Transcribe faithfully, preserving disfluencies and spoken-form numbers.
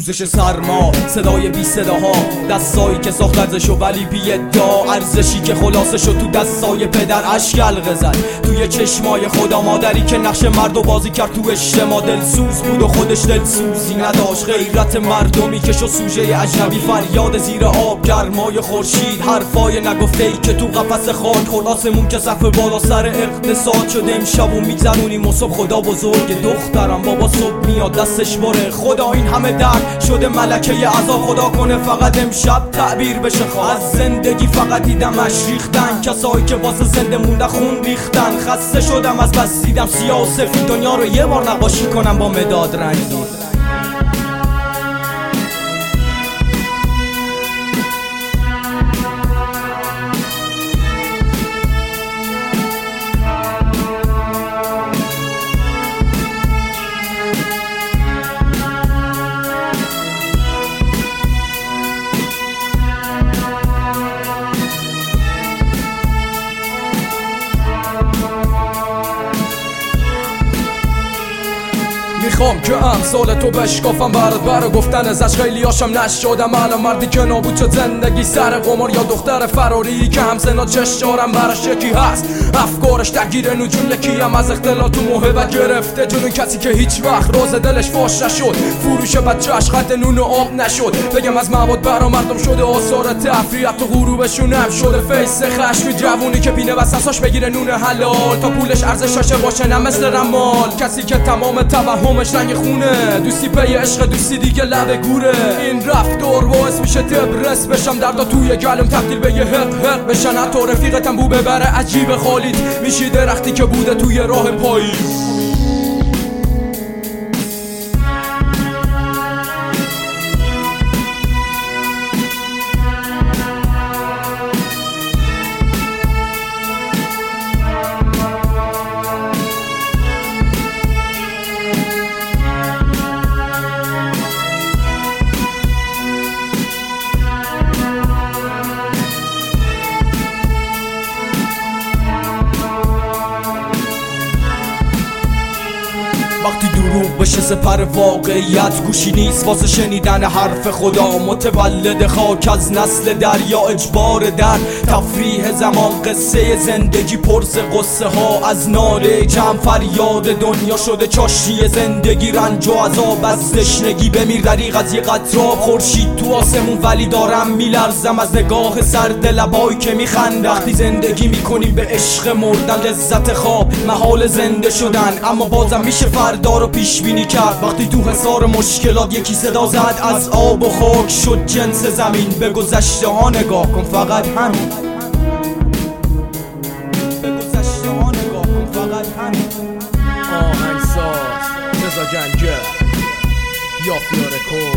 سوزش سرما، صدای بی صداها، دستایی که ساخت ارزشو ولی بی ادعا، ارزشی که خلاصه شد تو دستای پدر. اشک حلقه زد توی چشمای خدا، مادری که نقش مردو بازی کرد تو اجتماع. دلسوز بود و خودش دلسوزی نداشت، غیرت مردمی که شد سوژه اجنبی. فریاد زیر آب، گرمای خورشید، حرفای نگفته ای که تو قفس خاک خورد. آسمون که سقف بالا سر اقتصاد شده امشب و میگذرونیم و صبح. خدا بزرگ دخترم بابا صبح میاد دستش بره. خدا این همه درد شده ملکه عذاب، خدا کنه فقط امشب تعبیر بشه خواب. از زندگی فقط دیدمش ریختن، کسایی که واسه زنده مونده خون ریختن. خسته شدم از بس دیدم سیاه و سفید، دنیا رو یه بار نقاشی کنم با مداد رنگی. میخوام که امثال تو بشکافم برات، برا گفتن ازش خیلی هاشم نشدم. الان مردی که نابود شد زندگی سر قمار، یا دختر فراری که همسنا چشارم براش یکی هست. افکارش درگیر نجوم، یکی هم از اختلاط و محبت گرفته جلوی کسی که هیچ وقت راز دلش فاش نشد. فروش بچه‌اش خط نون و آب نشد. بگم از مواد برا مردم شده آثار تفریح، تو غروبشون هم شده فیس خشم. جوونی که پینه وسطاش بگیره نون حلال تا پولش ارزشش باشه نه مثل رمال. کسی که تمام توهمش رنگ خونه، دوستی پی عشق، دوستی دیگه لب گوره. این رفتار باعث میشه دبرس بشم، دردا توی گلم تبدیل به یه حق حق بشن. حتی رفیقتم بو ببره عجیب خالید، میشی درختی که بوده توی راه پایی. وقتی دروغ بشه سپر واقعیت، گوشی نیست واسه شنیدن حرف خدا. متولد خاک از نسل دریا، اجبار در تفریح زمان. قصه زندگی پرس قصه ها، از ناله کم فریاد دنیا شده چاشنی زندگی. رنج و عذاب از تشنگی، بمیر دریغ از یه قطراب. خورشید تو آسمون ولی دارم میلرزم از نگاه سرد لبایی که میخندن. وقتی زندگی میکنیم به عشق مردن، لذت خواب، محال زنده شدن. اما بازم میشه فردا رو پیش بینی کرد. وقتی تو حصار مشکلات یکی صدا زد، از آب و خاک شد جنس زمین. به گذشته ها نگاه کن فقط همین، به گذشته ها نگاه کن فقط همین. آهنگساز رضا گنگر، یافیار کن.